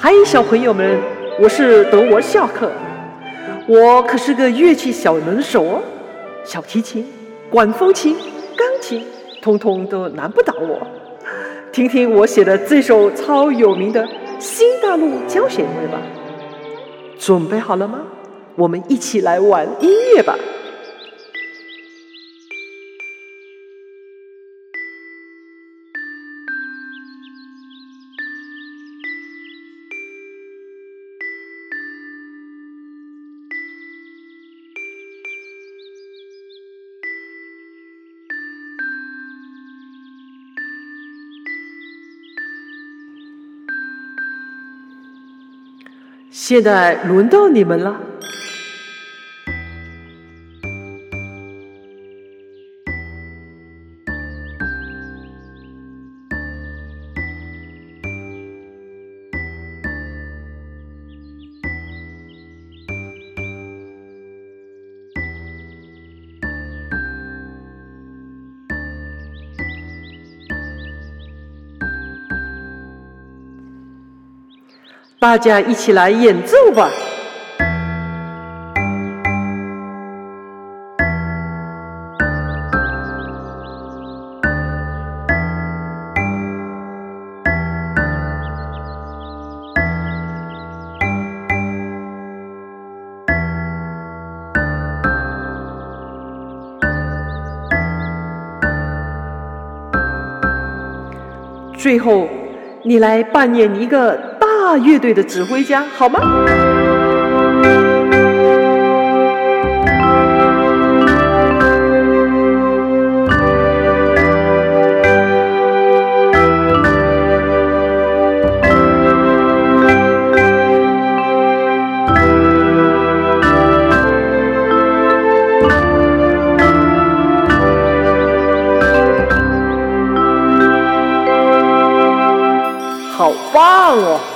嗨，小朋友们，我是德沃夏克，我可是个乐器小能手哦，小提琴、管风琴、钢琴，通通都难不倒我。听听我写的这首超有名的《新大陆交响乐》吧。准备好了吗？我们一起来玩音乐吧。现在轮到你们了。大家一起来演奏吧。最后，你来扮演一个大乐队的指挥家，好吗？好棒哦！